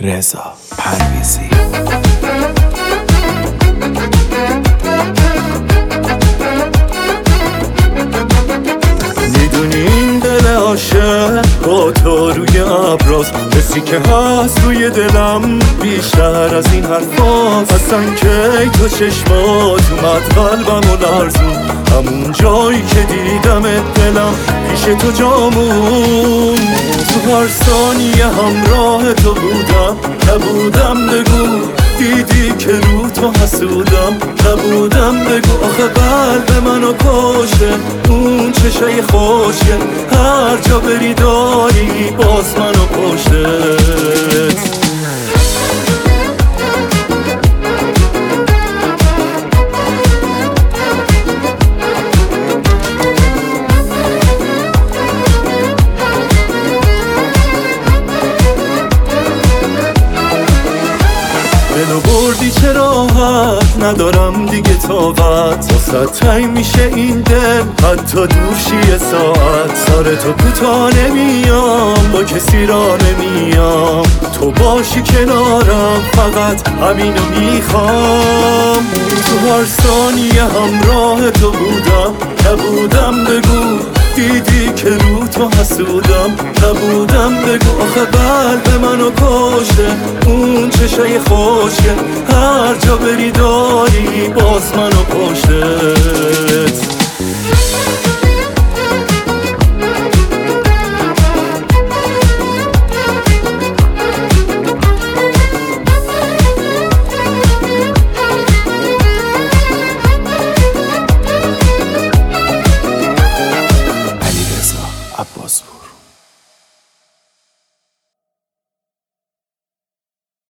رضا پرویزی. میدونی این دل عاشق با تو روی ابراز، حسی که هست روی دلم بیشتر از این حرفاست. اصلا که تو چشمات اومد قلبمو لرزون، همون جایی که دیدم دلم پیش تو جامون. تو هر ثانیه همراه تو بودم، نبودم بگو دیدی که رو تو حسودم، نبودم بگو آخه قلب منو کشه اون چشای خوشه، هر جا بری داری باز منو پشتت. دلو بردی چه راحت ندارم دیگه طاقت، واسه تنگ میشه این دل حتی دور شی ساعت. سر تو کوتاه نمیام با کسی را نمیام، تو باشی کنارم فقط همینو میخوام. تو هر ثانیه همراه تو بودم، نبودم بگو دیدی که رو تو حسودم، نبودم بگو آخه قلب منو کشه اون چشای خوشه، هر جا بری داری باز منو پشته.